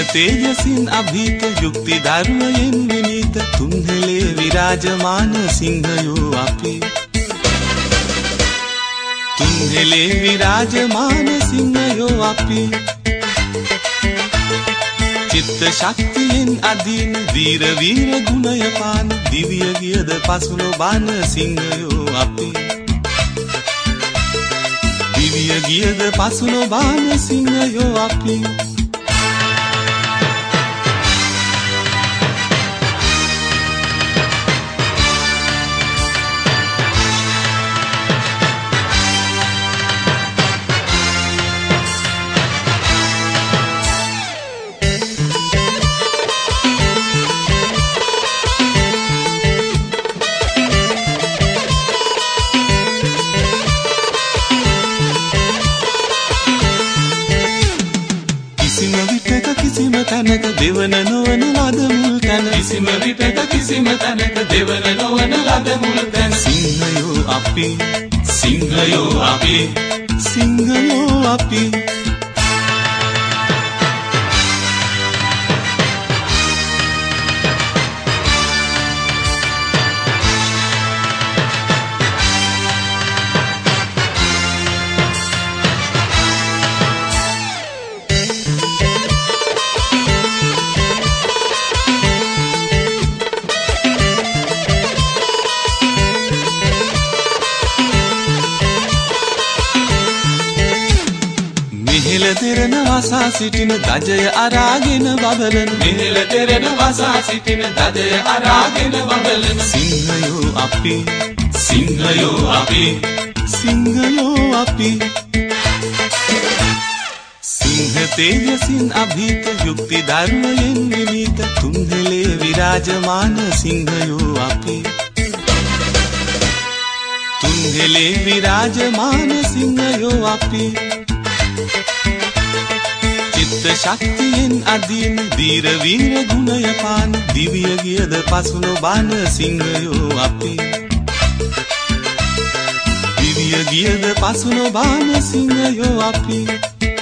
තේජසින් අභීත යුක්ති ධර්මයෙන් විනීත තුන්හෙලේ විරාජමාන සිංහයෝ අපි තුන්හෙලේ විරාජමාන සිංහයෝ අපි චිත්ත ශක්තියෙන් අදීන වීර වීර ගුණය පාන දිව්‍ය ගියද පසුලොබාන සිංහයෝ අපි දිව්‍ය ගියද පසුලොබාන සිංහයෝ අපි තැනක දෙවන නොවන ලද මුල් තැන කිසිම විටක කිසිම තැනක දෙවන නොවන ලද මුල් තැන සිංහයෝ අපි සිංහයෝ අපි සිංහයෝ අපි මෙහෙල දෙරණ වසා සිටින දජය අරාගෙන බබලන මෙහෙල දෙරණ වසා සිටින දජය අරාගෙන බබලන සිංහයෝ අපි සිංහයෝ අපි සිංහයෝ අපි සිංහ තේජසින් අභීත යුක්ති ධර්මයෙන් විනීත තුන්හෙලේ විරාජමාන සිංහයෝ අපි තුන්හෙලේ විරාජමාන සිංහයෝ අපි චිත්ත ශක්තියෙන් අදීන දීර වීර ගුණය පාන දිව්‍ය ගියද පසුලොබාන සිංහයෝ අපි දිව්‍ය ගියද පසුලොබාන සිංහයෝ අපි